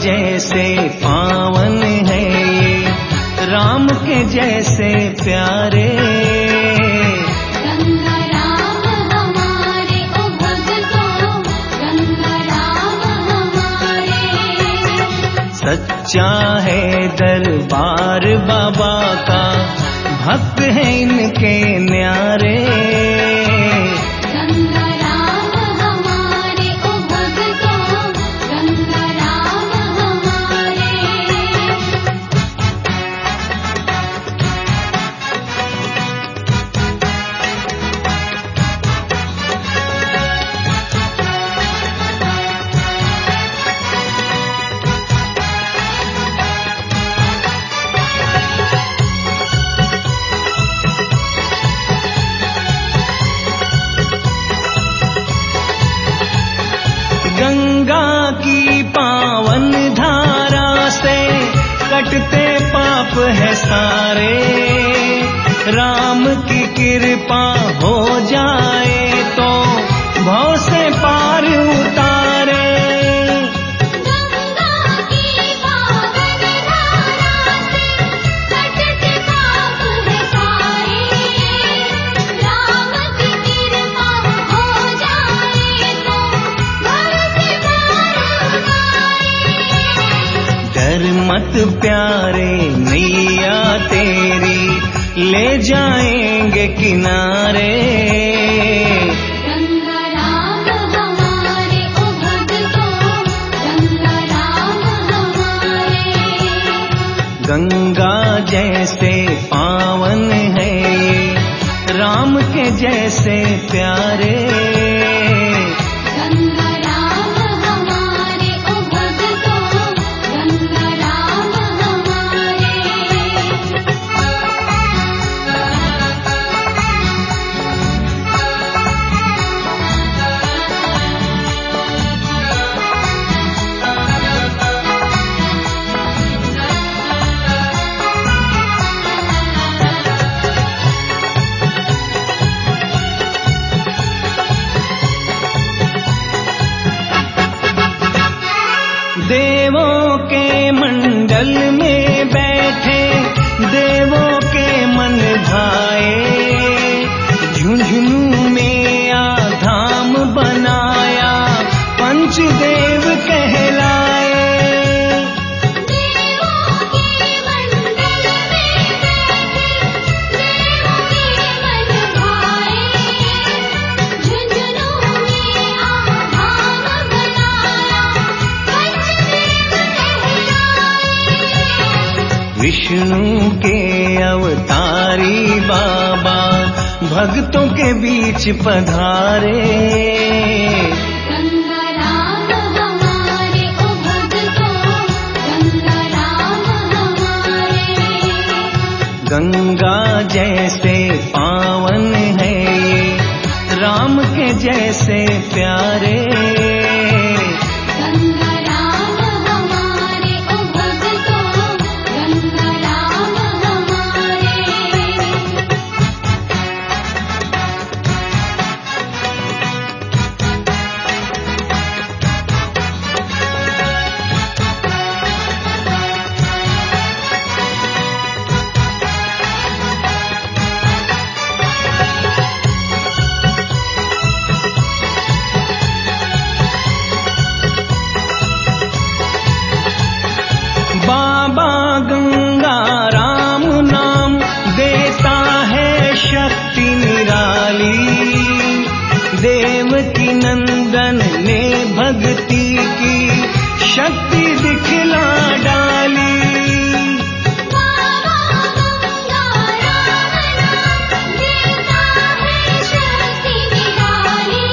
जैसे पावन है ये, राम के जैसे प्यारे। गंगा राम हमारे ओ भक्तों, गंगा राम हमारे। सच्चा है दरबार बाबा का, भक्त है इनके न्यारे। गंगा राम हमारे ओ भक्तों, गंगा राम हमारे। गंगा की पावन धारा से कटते पाप है सारे, राम की कृपा हो जाए तो भव से पार उतारे। गंगा की पावन धारा से कटते पाप है सारे, राम की कृपा हो जाए तो भव से पार उतारे। डर मत प्यारे नैया तेरी ले जाएंगे किनारे। गंगा राम हमारे ओ भक्तों, गंगा राम हमारे। गंगा जैसे पावन है ये, राम के जैसे प्यारे। गंगा राम हमारे ओ भक्तों, गंगा राम हमारे। देवों के मंडल में बैठे देवों के मन भाए, झुंझुनू में आधाम बनाया पंचदेव कहलाए। देवों के मंडल में बैठे देवों के मन भाए, झुंझुनू में आधाम बनाया पंचदेव कहलाए। विष्णु के अवतारी बाबा भक्तों के बीच पधारे। गंगा राम हमारे ओ भक्तों, गंगा राम हमारे। गंगा जैसे पावन है ये, राम के जैसे प्यारे। गंगा राम हमारे ओ भक्तों, गंगा राम हमारे। बाबा गंगा राम नाम देता है शक्ति निराली, देवकी नंदन ने भक्ति की शक्ति दिखला डाली। बाबा गंगा राम नाम देता है शक्ति निराली,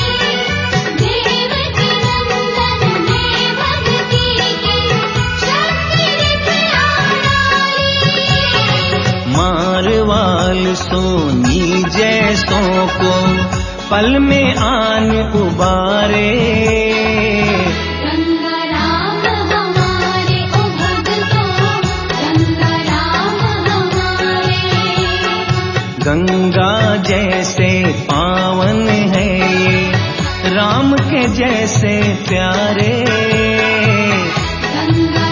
देवकी नंदन ने भक्ति की शक्ति दिखला डाली। मारवाल सोनी जैसों को पल में आन उबारे। गंगा राम हमारे ओ भक्तों, गंगा राम हमारे। गंगा जैसे पावन है ये, राम के जैसे प्यारे। गंगा